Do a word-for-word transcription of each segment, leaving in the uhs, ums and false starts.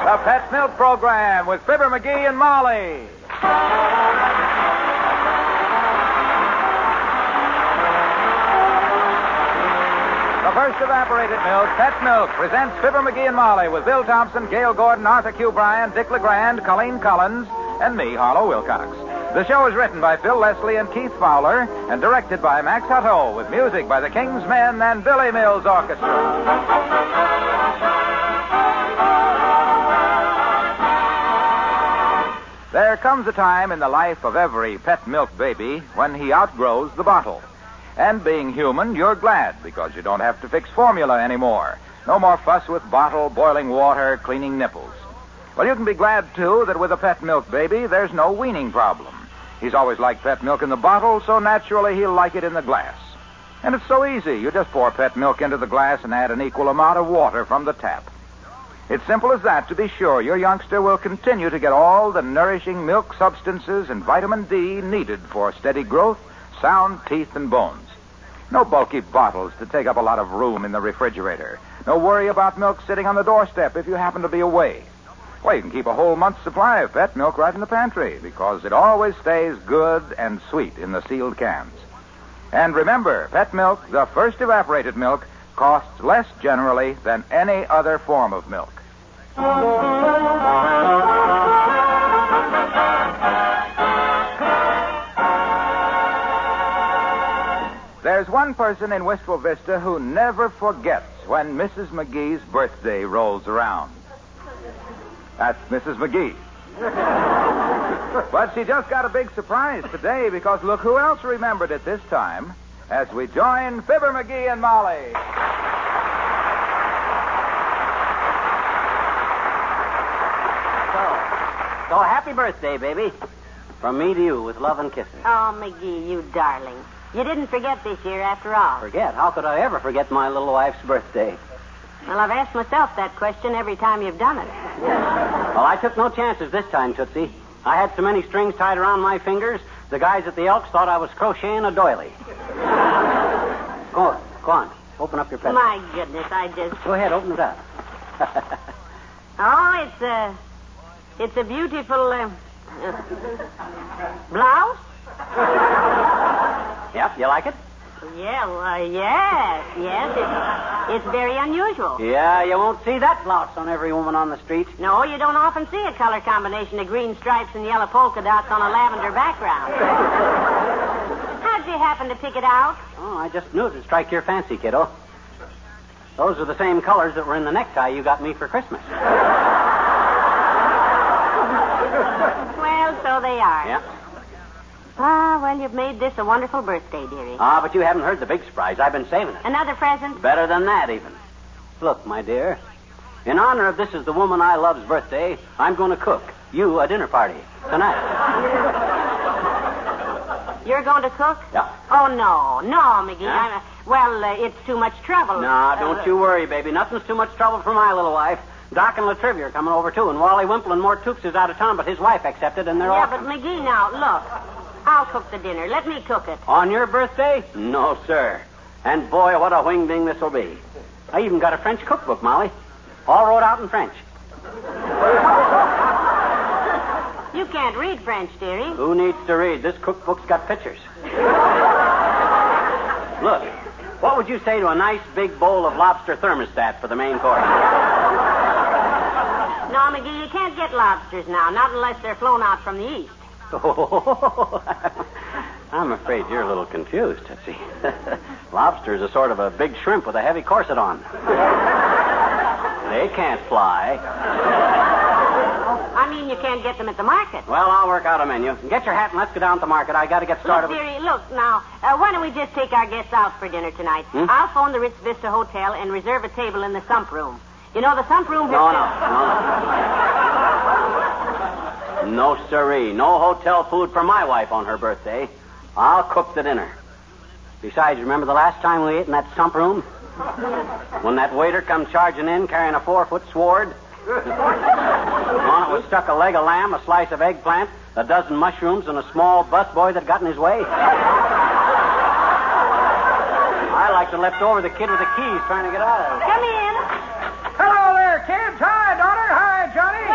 The Pet Milk Program with Fibber McGee and Molly. The first evaporated milk, Pet Milk, presents Fibber McGee and Molly with Bill Thompson, Gail Gordon, Arthur Q. Bryan, Dick LeGrand, Colleen Collins, and me, Harlow Wilcox. The show is written by Phil Leslie and Keith Fowler and directed by Max Hutto with music by the King's Men and Billy Mills Orchestra. There comes a time in the life of every pet milk baby when he outgrows the bottle. And being human, you're glad because you don't have to fix formula anymore. No more fuss with bottle, boiling water, cleaning nipples. Well, you can be glad, too, that with a pet milk baby, there's no weaning problem. He's always liked pet milk in the bottle, so naturally he'll like it in the glass. And it's so easy. You just pour pet milk into the glass and add an equal amount of water from the tap. It's simple as that to be sure your youngster will continue to get all the nourishing milk substances and vitamin D needed for steady growth, sound teeth, and bones. No bulky bottles to take up a lot of room in the refrigerator. No worry about milk sitting on the doorstep if you happen to be away. Well, you can keep a whole month's supply of pet milk right in the pantry because it always stays good and sweet in the sealed cans. And remember, pet milk, the first evaporated milk, costs less generally than any other form of milk. There's one person in Wistful Vista who never forgets when Missus McGee's birthday rolls around. That's Missus McGee. But she just got a big surprise today because look who else remembered it this time as we join Fibber McGee and Molly. So, so happy birthday, baby. From me to you with love and kisses. Oh, McGee, you darling. You didn't forget this year after all. Forget? How could I ever forget my little wife's birthday? Well, I've asked myself that question every time you've done it. Well, I took no chances this time, Tootsie. I had so many strings tied around my fingers, the guys at the Elks thought I was crocheting a doily. Go on, go on. Open up your present. My goodness, I just... Go ahead, open it up. Oh, it's a... It's a beautiful... Uh, uh, blouse? Yep, you like it? Yeah, well, uh, yes, yes. It's, it's very unusual. Yeah, you won't see that blouse on every woman on the street. No, you don't often see a color combination of green stripes and yellow polka dots on a lavender background. How'd you happen to pick it out? Oh, I just knew it would strike your fancy, kiddo. Those are the same colors that were in the necktie you got me for Christmas. Well, so they are. Yeah. Ah, well, you've made this a wonderful birthday, dearie. Ah, but you haven't heard the big surprise. I've been saving it. Another present? Better than that, even. Look, my dear, in honor of this is the woman I love's birthday, I'm going to cook you a dinner party tonight. You're going to cook? Yeah. Oh, no. No, McGee. Huh? I'm a, well, uh, it's too much trouble. No, don't uh, you worry, baby. Nothing's too much trouble for my little wife. Doc and Latrivia are coming over, too, and Wally Wimple and Mort Toops is out of town, but his wife accepted, and they're all... Yeah, but McGee, now, look. I'll cook the dinner. Let me cook it. On your birthday? No, sir. And boy, what a wingding this will be. I even got a French cookbook, Molly. All wrote out in French. You can't read French, dearie. Who needs to read? This cookbook's got pictures. Look, what would you say to a nice big bowl of lobster thermostat for the main course? No, McGee, you can't get lobsters now, not unless they're flown out from the east. Oh, I'm afraid you're a little confused, Tootsie. Lobster's a sort of a big shrimp with a heavy corset on. They can't fly. I mean, you can't get them at the market. Well, I'll work out a menu. Get your hat and let's go down to the market. I got to get started. Look, dearie, look, now, uh, why don't we just take our guests out for dinner tonight? Hmm? I'll phone the Ritz Vista Hotel and reserve a table in the sump room. You know, the sump room... No, no, no, no. No, sirree. No hotel food for my wife on her birthday. I'll cook the dinner. Besides, remember the last time we ate in that sump room? When that waiter come charging in carrying a four-foot sword? On it was stuck a leg of lamb, a slice of eggplant, a dozen mushrooms, and a small busboy that got in his way. I like to left over the kid with the keys trying to get out of it. Come in. Hello there, kids. Hi, daughter. Hi, Johnny.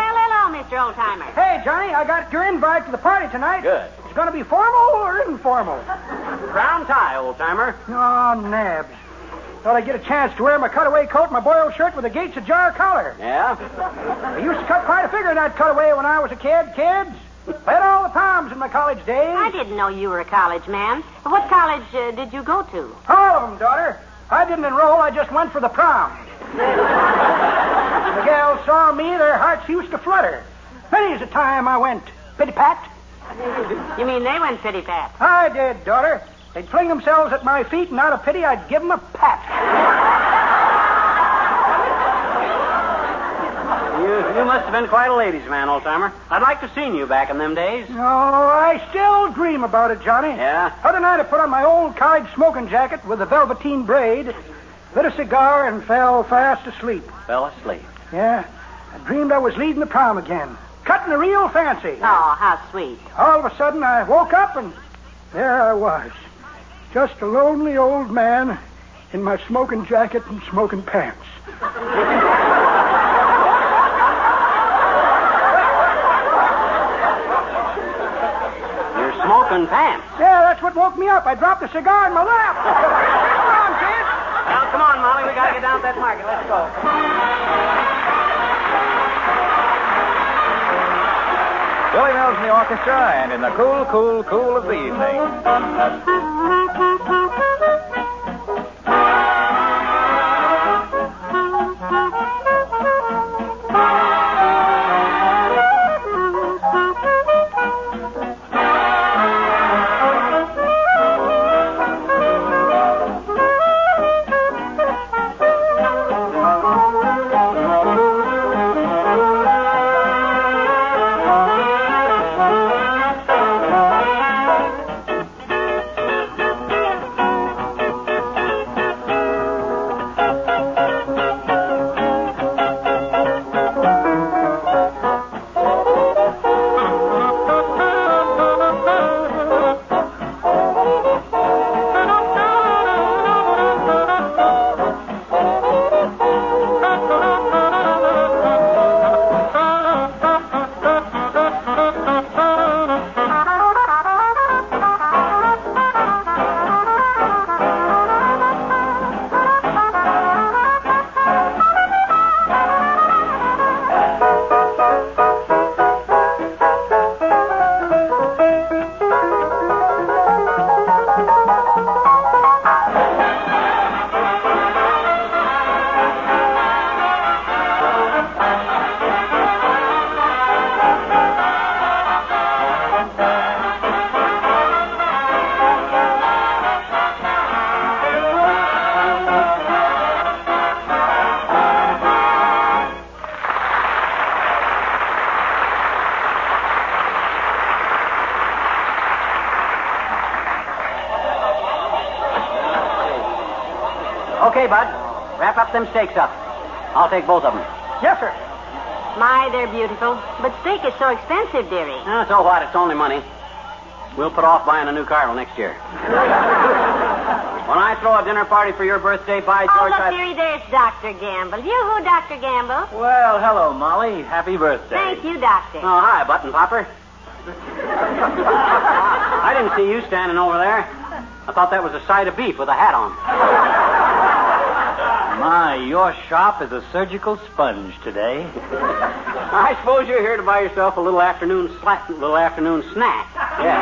old-timer? Hey, Johnny, I got your invite to the party tonight. Good. It's going to be formal or informal? Brown tie, old-timer. Oh, nabs. Thought I'd get a chance to wear my cutaway coat and my boiled shirt with a Gates Ajar collar. Yeah? I used to cut quite a figure in that cutaway when I was a kid, kids. I had all the palms in my college days. I didn't know you were a college man. What college uh, did you go to? All of them, daughter. I didn't enroll. I just went for the prom. The gals saw me, their hearts used to flutter. Many's the time I went pitty-pat. You mean they went pitty-pat? I did, daughter. They'd fling themselves at my feet, and out of pity, I'd give them a pat. You, you must have been quite a ladies' man, old-timer. I'd like to seen you back in them days. Oh, I still dream about it, Johnny. Yeah? Other night I put on my old college smoking jacket with a velveteen braid, lit a cigar, and fell fast asleep. Fell asleep. Yeah, I dreamed I was leading the prom again, cutting a real fancy. Oh, how sweet. All of a sudden I woke up, and there I was, just a lonely old man in my smoking jacket and smoking pants. Smoking pants. Yeah, that's what woke me up. I dropped the cigar in my lap. Come on, kid. Well, come on, Molly. We got to get down to that market. Let's go. Billy Mills in the orchestra, and in the cool, cool, cool of the evening. Okay, Bud. Wrap up them steaks up. I'll take both of them. Yes, sir. My, they're beautiful. But steak is so expensive, dearie. Oh, so what? It's only money. We'll put off buying a new car till next year. When I throw a dinner party for your birthday, by Oh, George, look, I... dearie, there's Doctor Gamble. You-hoo, Doctor Gamble. Well, hello, Molly. Happy birthday. Thank you, Doctor. Oh, hi, Button Popper. I didn't see you standing over there. I thought that was a side of beef with a hat on. My, your shop is a surgical sponge today. I suppose you're here to buy yourself a little afternoon slack, little afternoon snack. Yeah.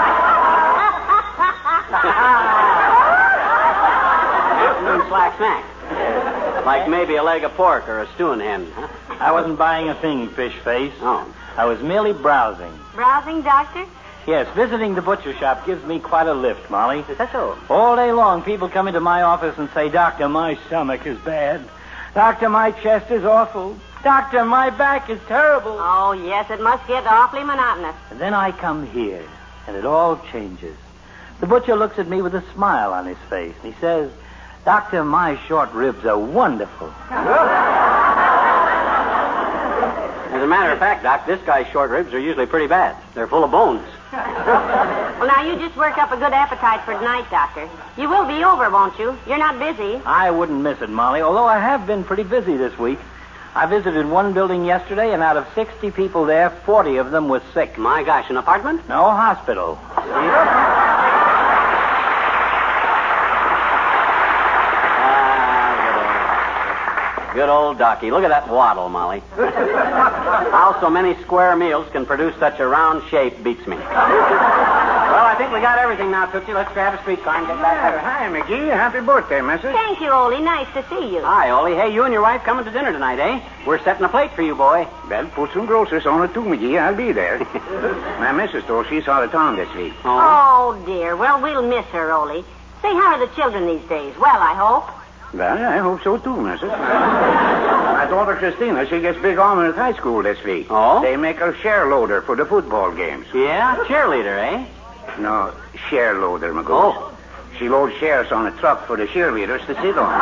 Afternoon slack snack. Like maybe a leg of pork or a stewing hen, huh? I wasn't buying a thing, Fish Face. Oh. I was merely browsing. Browsing, Doctor? Yes, visiting the butcher shop gives me quite a lift, Molly. Is that so? All day long, people come into my office and say, Doctor, my stomach is bad. Doctor, my chest is awful. Doctor, my back is terrible. Oh, yes, it must get awfully monotonous. And then I come here, and it all changes. The butcher looks at me with a smile on his face, and he says, Doctor, my short ribs are wonderful. As a matter of fact, Doc, this guy's short ribs are usually pretty bad. They're full of bones. Well, now, you just work up a good appetite for tonight, Doctor. You will be over, won't you? You're not busy. I wouldn't miss it, Molly, although I have been pretty busy this week. I visited one building yesterday, and out of sixty people there, forty of them were sick. My gosh, an apartment? No hospital. ah, good old, good old Docky. Look at that waddle, Molly. How so many square meals can produce such a round shape beats me. Well, I think we got everything now, Tootsie. Let's grab a streetcar and get back there. Hi, McGee. Happy birthday, missus. Thank you, Ole. Nice to see you. Hi, Ole. Hey, you and your wife coming to dinner tonight, eh? We're setting a plate for you, boy. Well, put some groceries on it, too, McGee. I'll be there. My missus told she's out of town this week. Oh. Oh, dear. Well, we'll miss her, Ole. Say, how are the children these days? Well, I hope. Well, I hope so, too, missus. My daughter Christina, she gets big honor at high school this week. Oh? They make her share loader for the football games. Yeah? Cheerleader, eh? No, share loader, McGee. Oh. She loads shares on a truck for the cheerleaders to sit on.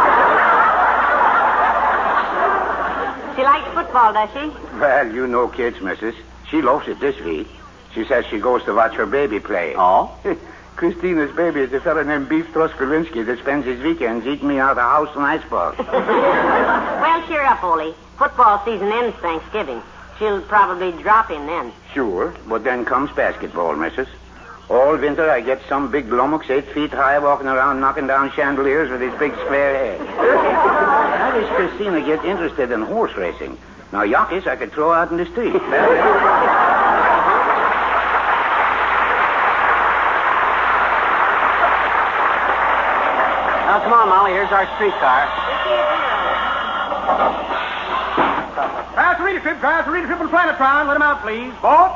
She likes football, does she? Well, you know kids, missus. She loves it this week. She says she goes to watch her baby play. Oh? Christina's baby is a fellow named Beef Truskalinsky that spends his weekends eating me out of house and icebox. Well, cheer up, Ole. Football season ends Thanksgiving. She'll probably drop in then. Sure, but then comes basketball, missus. All winter I get some big lummox eight feet high walking around knocking down chandeliers with his big square head. How does Christina get interested in horse racing? Now, jockeys I could throw out in the street. Now, come on, Molly. Here's our streetcar. Pass the reader trip, pass the reader trip on Planetron. Let him out, please. Both.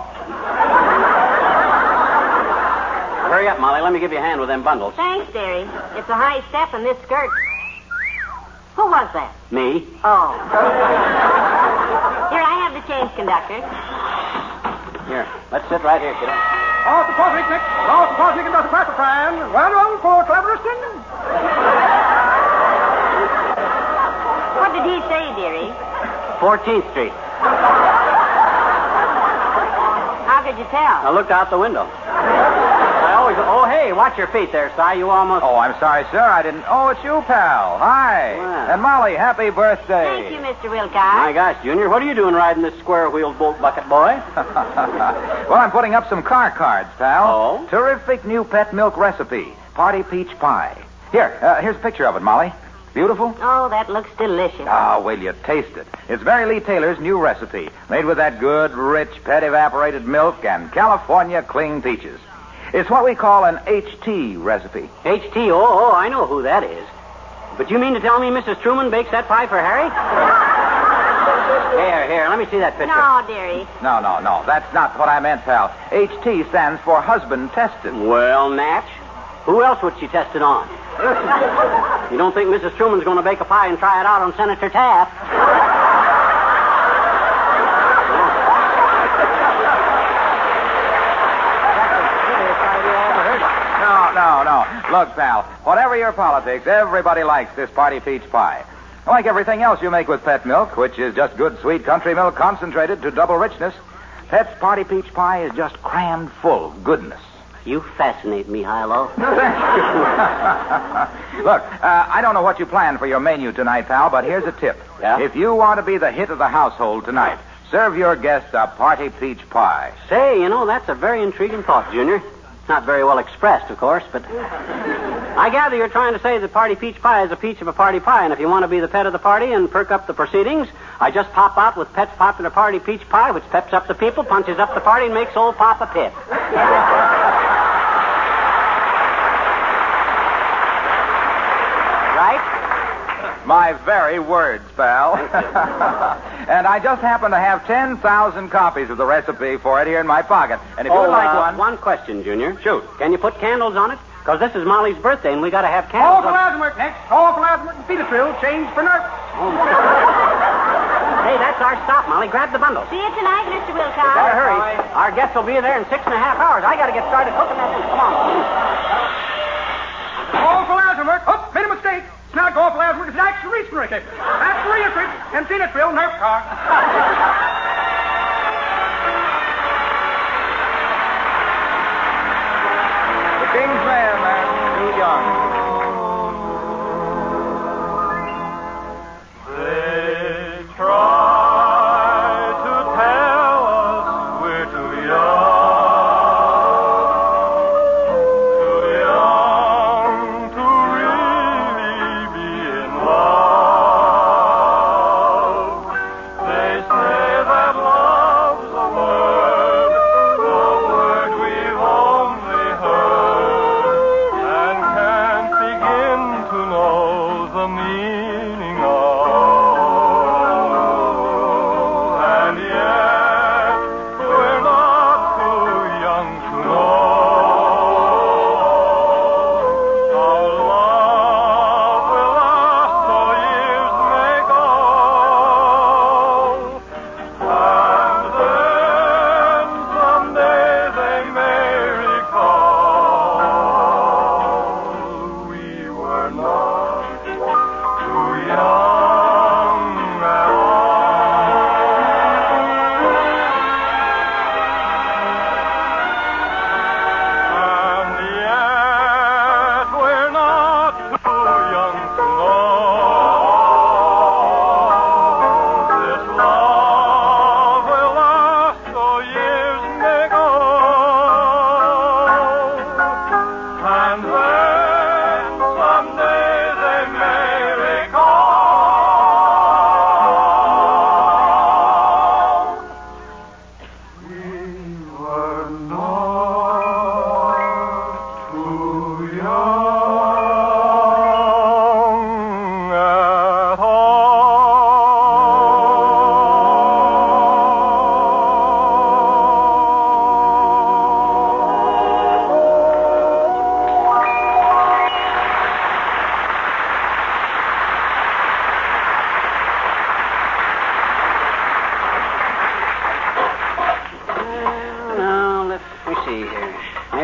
Hurry up, Molly. Let me give you a hand with them bundles. Thanks, dearie. It's a high step in this skirt. Who was that? Me? Oh. Here, I have the change, conductor. Here. Let's sit right here, kiddo. Off the Posnick, Nick. Off the Posnick and Doctor Pfeiffer. Well done for cleverest ending. What did he say, dearie? fourteenth Street. How could you tell? I looked out the window. I always... Oh, hey, watch your feet there, Si. You almost... Oh, I'm sorry, sir. I didn't... Oh, it's you, pal. Hi. Wow. And Molly, happy birthday. Thank you, Mister My Wilcox. gosh, Junior, what are you doing riding this square-wheeled bolt bucket, boy? Well, I'm putting up some car cards, pal. Oh? Terrific new pet milk recipe. Party peach pie. Here, uh, here's a picture of it, Molly. Beautiful? Oh, that looks delicious. Ah, wait till you taste it. It's Mary Lee Taylor's new recipe, made with that good, rich, pet evaporated milk and California cling peaches. It's what we call an H T recipe. H T O? Oh, I know who that is. But you mean to tell me Missus Truman bakes that pie for Harry? Here, here, let me see that picture. No, dearie. No, no, no. That's not what I meant, pal. H T stands for husband tested. Well, Natch, who else would she test it on? You don't think Missus Truman's going to bake a pie and try it out on Senator Taft? No, no, no. Look, pal, whatever your politics, everybody likes this party peach pie. Like everything else you make with pet milk, which is just good, sweet country milk concentrated to double richness, Pet's party peach pie is just crammed full of goodness. You fascinate me, Hilo. Look, uh, I don't know what you planned for your menu tonight, pal, but here's a tip. Yeah? If you want to be the hit of the household tonight, serve your guests a party peach pie. Say, you know, that's a very intriguing thought, Junior. Not very well expressed, of course, but... I gather you're trying to say that party peach pie is a peach of a party pie, and if you want to be the pet of the party and perk up the proceedings, I just pop out with Pet's popular party peach pie, which peps up the people, punches up the party, and makes old Papa pip. Right? My very words, pal. And I just happen to have ten thousand copies of the recipe for it here in my pocket. And if oh, you'd like uh, one... One question, Junior. Shoot. Can you put candles on it? Because this is Molly's birthday, and we got to have Call candles for on... Lazenwork next. Call for Lazenwork and Petersville. Change for Nerf. Hey, that's our stop, Molly. Grab the bundle. See you tonight, Mister Wilcox. Gotta hurry. Our guests will be there in six and a half hours. I got to get started cooking that thing. Come on. Call for Lazenwork. Oops, made a mistake. It's not call for Lazenwork. It's an action reach recipe. That's for Electric and Petersville Nerf car. The King's Man, man. Too young. They try.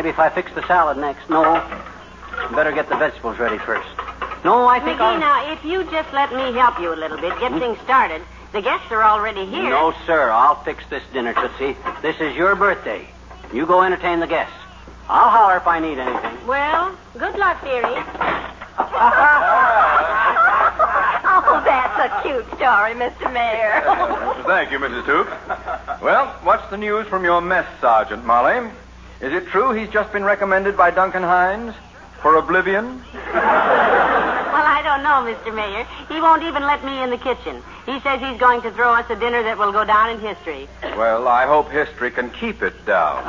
Maybe if I fix the salad next. No. Better get the vegetables ready first. No, I think McGee, I'll... now, if you just let me help you a little bit, get things started. The guests are already here. No, sir. I'll fix this dinner, Tootsie. This is your birthday. You go entertain the guests. I'll holler if I need anything. Well, good luck, dearie. Oh, that's a cute story, Mister Mayor. Thank you, Missus Toop. Well, what's the news from your mess sergeant, Molly? Is it true he's just been recommended by Duncan Hines for oblivion? Well, I don't know, Mister Mayor. He won't even let me in the kitchen. He says he's going to throw us a dinner that will go down in history. Well, I hope history can keep it down.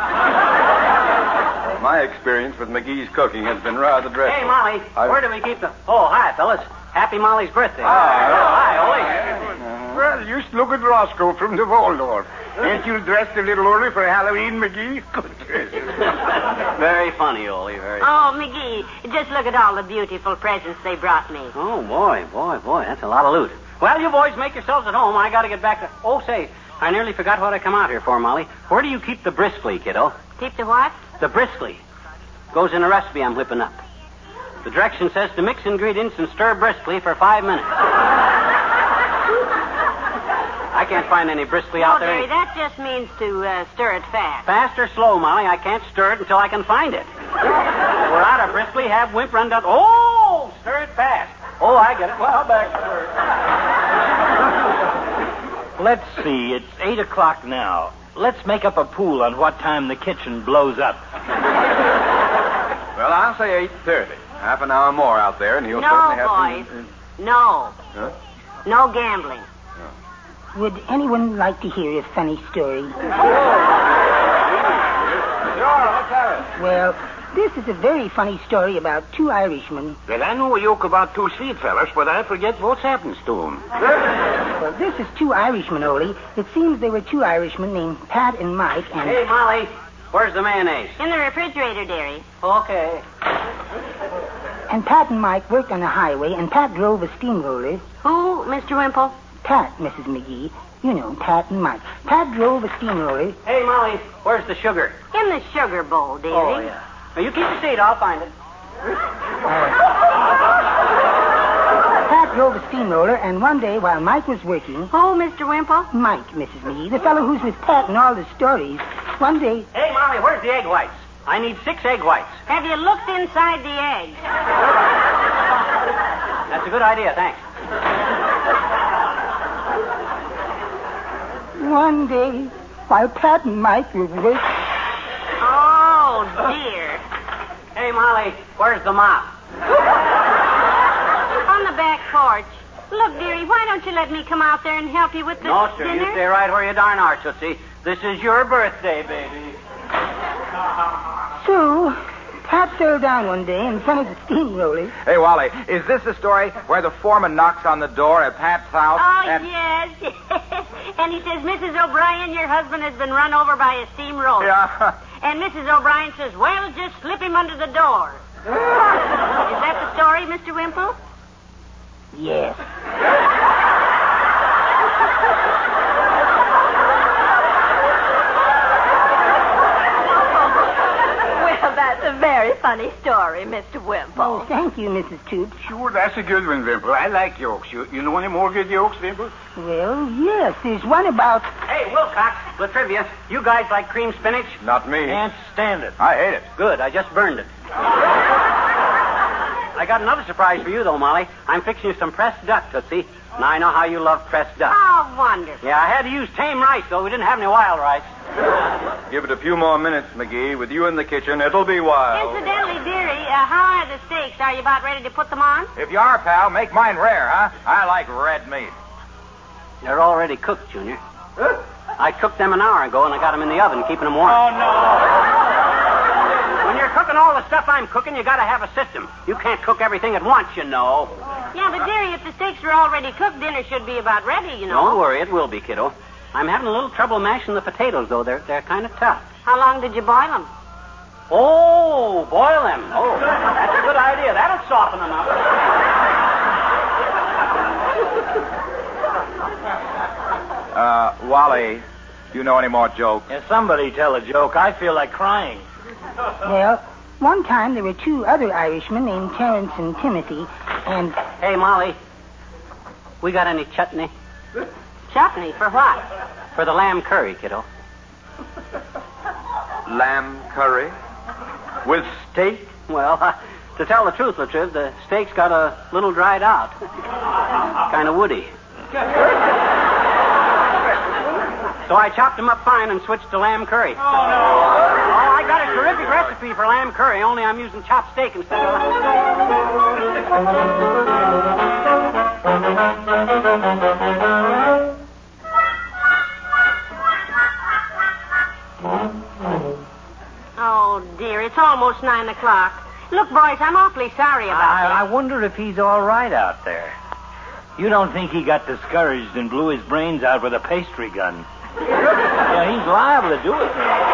My experience with McGee's cooking has been rather dreadful. Hey, Molly, I... where do we keep the... Oh, hi, fellas. Happy Molly's birthday. Oh, hi, Ole. Well, just look at Roscoe from the Waldorf. Ain't you dressed a little early for Halloween, McGee? Good gracious. Very funny, Ole, very Oh, McGee, just look at all the beautiful presents they brought me. Oh, boy, boy, boy, that's a lot of loot. Well, you boys make yourselves at home. I got to get back to... Oh, say, I nearly forgot what I come out here for, Molly. Where do you keep the briskly, kiddo? Keep the what? The briskly. Goes in a recipe I'm whipping up. The direction says to mix ingredients and stir briskly for five minutes. I can't find any briskly No, out there. dearie, that just means to uh, stir it fast. Fast or slow, Molly, I can't stir it until I can find it. We're out of briskly, have Wimp run down... Oh, stir it fast. Oh, I get it. Well, back to work. Let's see. It's eight o'clock now. Let's make up a pool on what time the kitchen blows up. Well, I'll say eight thirty. Half an hour more out there, and he'll No, certainly have boys. to... No. Huh? No gambling. Would anyone like to hear a funny story? Sure, let's have it. Well, this is a very funny story about two Irishmen. Well, I know a yoke about two sweet fellas, but I forget what happens to them. Well, this is two Irishmen, Ole. It seems there were two Irishmen named Pat and Mike, and... Hey, Molly, where's the mayonnaise? In the refrigerator, dearie. Okay. And Pat and Mike worked on the highway, and Pat drove a steamroller. Who, Mister Wimple? Pat, Missus McGee. You know, Pat and Mike. Pat drove a steamroller. Hey, Molly, where's the sugar? In the sugar bowl, dearie. Oh, yeah. Now, you keep your seat. I'll find it. Pat drove a steamroller, and one day while Mike was working... Who, Mister Wimple? Mike, Missus McGee, the fellow who's with Pat in all the stories. One day... Hey, Molly, where's the egg whites? I need six egg whites. Have you looked inside the eggs? That's a good idea, thanks. One day, while Pat and Mike were working... Oh, dear. Hey, Molly, where's the mop? On the back porch. Look, dearie, why don't you let me come out there and help you with the No, sir, dinner? you stay right where you darn are, Tootsie. This is your birthday, baby. So, Pat fell down one day in front of the steamroller. Hey, Wally, is this the story where the foreman knocks on the door at Pat's house? Oh, and... yes. And he says, Missus O'Brien, your husband has been run over by a steamroller. Yeah. And Missus O'Brien says, well, just slip him under the door. Is that the story, Mister Wimple? Yes. Well, that's a very funny story, Mister Wimple. Oh, thank you, Missus Toops. Sure, that's a good one, Wimple. I like jokes. You, you know any more good jokes, Wimple? Well, yes, there's one about... Hey, Wilcox, the trivia. You guys like cream spinach? Not me. Can't stand it. I hate it. Good, I just burned it. I got another surprise for you, though, Molly. I'm fixing you some pressed duck, Tootsie. And I know how you love pressed duck. Oh, wonderful. Yeah, I had to use tame rice, though. We didn't have any wild rice. Give it a few more minutes, McGee. With you in the kitchen, it'll be wild. Incidentally, dearie, uh, how are the steaks? Are you about ready to put them on? If you are, pal, make mine rare, huh? I like red meat. They're already cooked, Junior. I cooked them an hour ago, and I got them in the oven, keeping them warm. Oh, no. When you're cooking all the stuff I'm cooking, you got to have a system. You can't cook everything at once, you know. Yeah, but, dearie, if the steaks are already cooked, dinner should be about ready, you know. Don't worry, it will be, kiddo. I'm having a little trouble mashing the potatoes, though. They're they're kind of tough. How long did you boil them? Oh, boil them. Oh, that's a good idea. That'll soften them up. Uh, Wally, do you know any more jokes? Yeah, somebody tell a joke. I feel like crying. Well, one time there were two other Irishmen named Terence and Timothy, and... Hey, Molly, we got any chutney? Chutney for what? For the lamb curry, kiddo. Lamb curry? With steak? Well, uh, to tell the truth, Latriv, the steak's got a little dried out. Kind of woody. So I chopped them up fine and switched to lamb curry. Oh, no. Oh, I got a terrific recipe for lamb curry, only I'm using chopped steak instead of... Oh, dear, it's almost nine o'clock. Look, boys, I'm awfully sorry about I, this. I wonder if he's all right out there. You don't think he got discouraged and blew his brains out with a pastry gun? Yeah, he's liable to do it.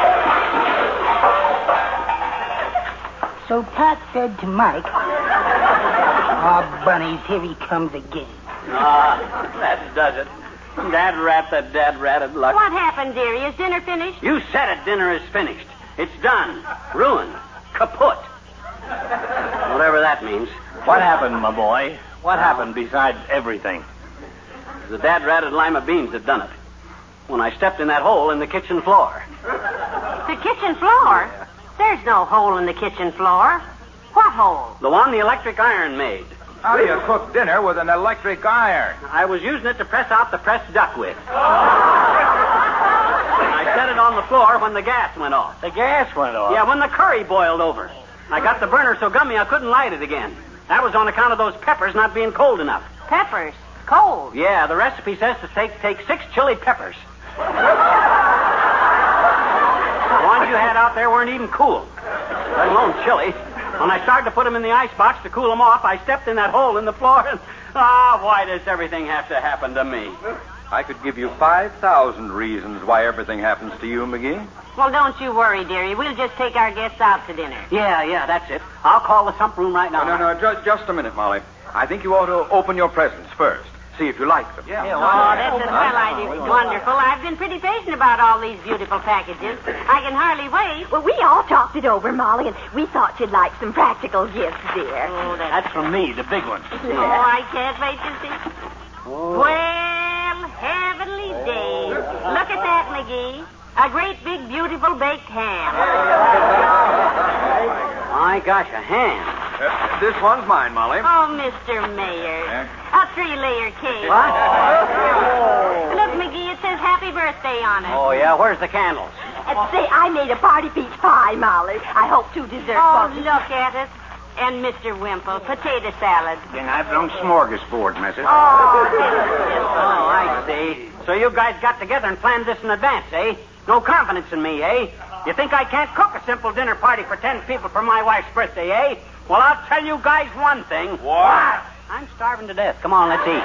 So Pat said to Mike, "Aw, bunnies, here he comes again." Ah, that does it. Dad rat, that dad ratted luck. What happened, dearie? Is dinner finished? You said it, dinner is finished. It's done. Ruined. Kaput. Whatever that means. What happened, my boy? What happened besides everything? The dad ratted lima beans that done it. When I stepped in that hole in the kitchen floor. The kitchen floor? Yeah. There's no hole in the kitchen floor. What hole? The one the electric iron made. How do you cook dinner with an electric iron? I was using it to press out the pressed duck with. And I set it on the floor when the gas went off. The gas went off? Yeah, when the curry boiled over. I got the burner so gummy I couldn't light it again. That was on account of those peppers not being cold enough. Peppers? Cold? Yeah, the recipe says to take, take six chili peppers. The ones you had out there weren't even cool, let alone chili. When I started to put them in the icebox to cool them off, I stepped in that hole in the floor and... Ah, oh, why does everything have to happen to me? I could give you five thousand reasons why everything happens to you, McGee. Well, don't you worry, dearie. We'll just take our guests out to dinner. Yeah, yeah, that's it. I'll call the sump room right now. No, no, no, ju- just a minute, Molly. I think you ought to open your presents first. See if you like them. Yeah, Oh, well, that's a swell idea. Wonderful. I've been pretty patient about all these beautiful packages. I can hardly wait. Well, we all talked it over, Molly, and we thought you'd like some practical gifts, dear. Oh, that's... That's from me, the big one. Oh, I can't wait to see. Oh. Well, heavenly days. Look at that, McGee. A great big beautiful baked ham. My gosh, a ham. Uh, this one's mine, Molly. Oh, Mister Mayor. A three-layer cake. What? Look, McGee, it says happy birthday on it. Oh, yeah, where's the candles? And say, I made a party peach pie, Molly. I hope two desserts. Oh, won't be- look at it. And Mister Wimple, potato salad. Then I belong smorgasbord, missus. Oh, Oh, I see. So you guys got together and planned this in advance, eh? No confidence in me, eh? You think I can't cook a simple dinner party for ten people for my wife's birthday, eh? Well, I'll tell you guys one thing. What? I'm starving to death. Come on, let's eat.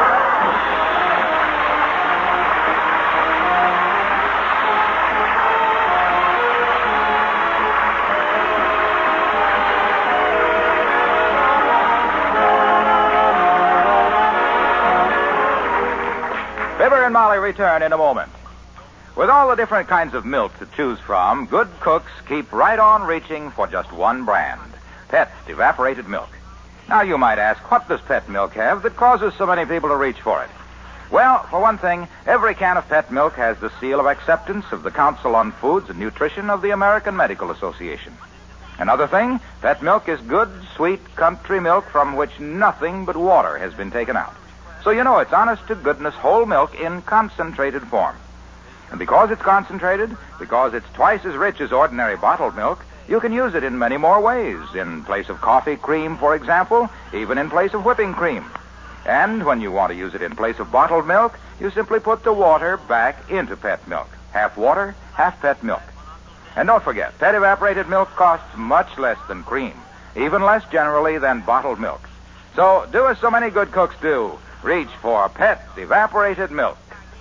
Fibber and Molly return in a moment. With all the different kinds of milk to choose from, good cooks keep right on reaching for just one brand, Pet Evaporated Milk. Now, you might ask, what does Pet Milk have that causes so many people to reach for it? Well, for one thing, every can of Pet Milk has the seal of acceptance of the Council on Foods and Nutrition of the American Medical Association. Another thing, Pet Milk is good, sweet, country milk from which nothing but water has been taken out. So you know it's honest-to-goodness whole milk in concentrated form. And because it's concentrated, because it's twice as rich as ordinary bottled milk, you can use it in many more ways. In place of coffee cream, for example, even in place of whipping cream. And when you want to use it in place of bottled milk, you simply put the water back into Pet Milk. Half water, half Pet Milk. And don't forget, Pet Evaporated Milk costs much less than cream, even less generally than bottled milk. So do as so many good cooks do. Reach for Pet Evaporated Milk.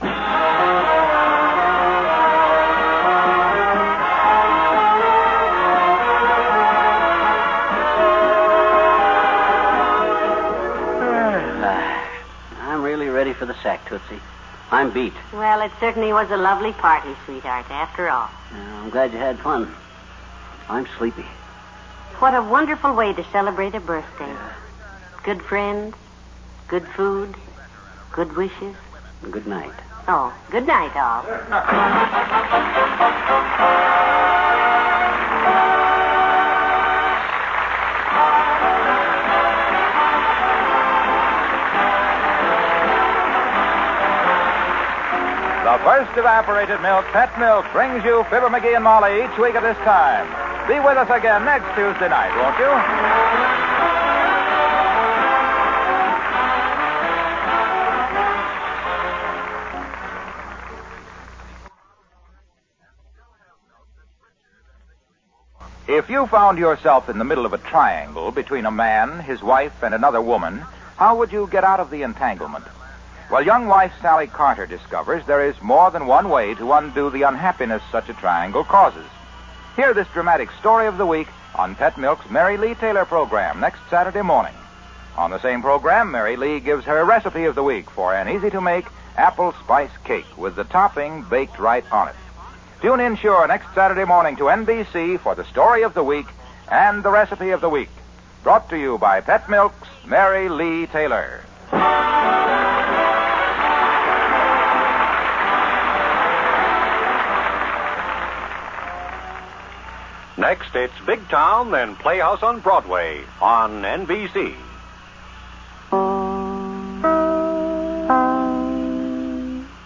I'm really ready for the sack, Tootsie. I'm beat. well, it certainly was a lovely party, sweetheart, after all. Uh, I'm glad you had fun. I'm sleepy. What a wonderful way to celebrate a birthday. Good friends, good food, good wishes. Good night. Oh, good night, all. The first evaporated milk, Pet Milk, brings you Fibber McGee and Molly each week at this time. Be with us again next Tuesday night, won't you? If you found yourself in the middle of a triangle between a man, his wife, and another woman, how would you get out of the entanglement? Well, young wife Sally Carter discovers there is more than one way to undo the unhappiness such a triangle causes. Hear this dramatic story of the week on Pet Milk's Mary Lee Taylor program next Saturday morning. On the same program, Mary Lee gives her recipe of the week for an easy-to-make apple spice cake with the topping baked right on it. Tune in sure next Saturday morning to N B C for the story of the week and the recipe of the week. Brought to you by Pet Milk's Mary Lee Taylor. Next, it's Big Town, then Playhouse on Broadway on N B C.